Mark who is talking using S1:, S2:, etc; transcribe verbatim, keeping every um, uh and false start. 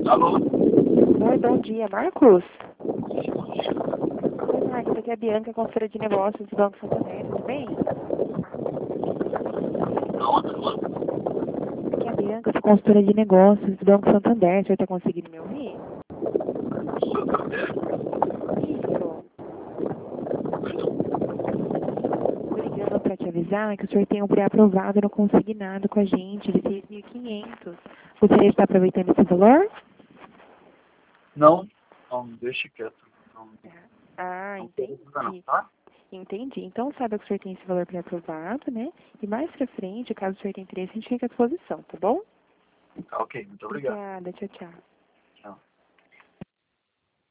S1: Alô?
S2: Oi, bom dia, Marcos. Oi, Marcos, aqui é a Bianca, consultora de negócios do Banco Santander, tudo bem? Aqui é a Bianca, sou consultora de negócios do Banco Santander, o senhor está conseguindo me ouvir? Isso. Tô ligando para te avisar que o senhor tem um pré-aprovado no consignado com a gente de seis mil e quinhentos. Gostaria de estar aproveitando esse valor?
S1: Não, não, deixa quieto. Não,
S2: Ah,
S1: não quero usar não,
S2: entendi.
S1: tá?
S2: Entendi. Então, saiba que o senhor tem esse valor pré-aprovado, né? E mais pra frente, caso o senhor tenha interesse, a gente fica à disposição, tá bom?
S1: Tá, ok, muito obrigado.
S2: Obrigada. Tchau, tchau.